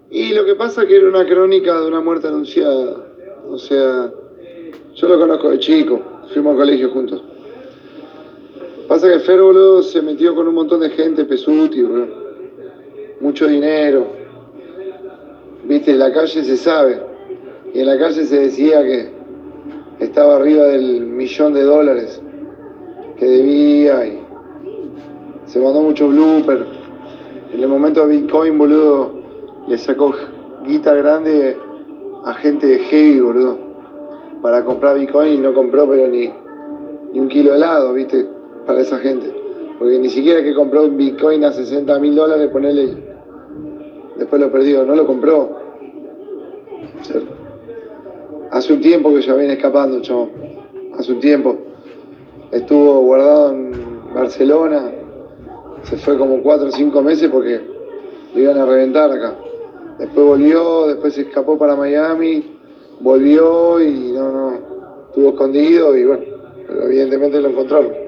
Y lo que pasa es que era una crónica de una muerte anunciada. O sea, yo lo conozco de chico, fuimos al colegio juntos. Pasa que Fer, boludo, se metió con un montón de gente, Pesuti, boludo. Mucho dinero. Viste, en la calle se sabe. Y en la calle se decía que estaba arriba del $1.000.000 que debía y se mandó mucho blooper. En el momento de Bitcoin, boludo, le sacó guita grande a gente de heavy, boludo, para comprar Bitcoin y no compró pero ni un kilo de helado, viste, para esa gente. Porque ni siquiera que compró un Bitcoin a $60.000, ponele, después lo perdió, no lo compró. O sea, hace un tiempo que ya viene escapando, chabón. Hace un tiempo. Estuvo guardado en Barcelona, se fue como 4 o 5 meses porque lo iban a reventar acá. Después volvió, después se escapó para Miami, volvió y no, estuvo escondido y bueno, pero evidentemente lo encontraron.